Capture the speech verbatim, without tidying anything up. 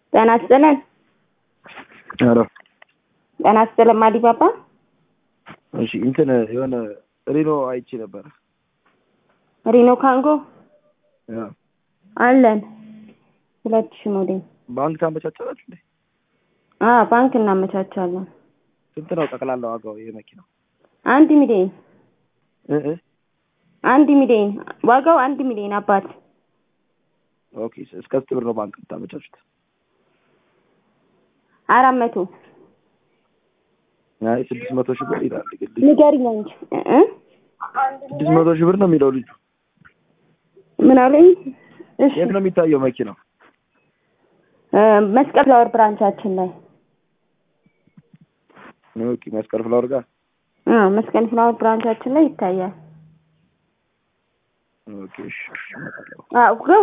ጤና ይስጥልን። ኧረ ጤና ይስጥልን ማዲባባ። እሺ እንትን የሆነ ሪኖ አይቼ ነበር። ሪኖ ካንጎ ያ አለን ሁለት ሺህ ሞዴል። ባንክ ታመቻቻላችሁ እንዴ? አ ባንክ እናመቻቻለን። ስንት ነው ጠቅላላ ዋጋው የመኪናው? አንድ ሚሊዮን እ እ አንድ ሚሊዮን ዋጋው አንድ ሚሊዮን አባት። ኦኬ እስከ ስንት ብር ነው ባንክ ታመቻቹት? አራት መቶ አይ ስድስት መቶ ሺህ ብር ይላል ግድ ንገሪኝ እንጂ እ ስድስት መቶ ሺህ ብር ነው የሚለው ልጁ። ምን አለኝ? እሺ የት ነው የሚታየው መኪናው? እ መስቀል ፍላወር ብራንቻችን ላይ። ኦኬ መስቀል ፍላወር ጋር አ መስቀል ፍላወር ብራንቻችን ላይ ይታያል። ኦኬ እሺ። አዎ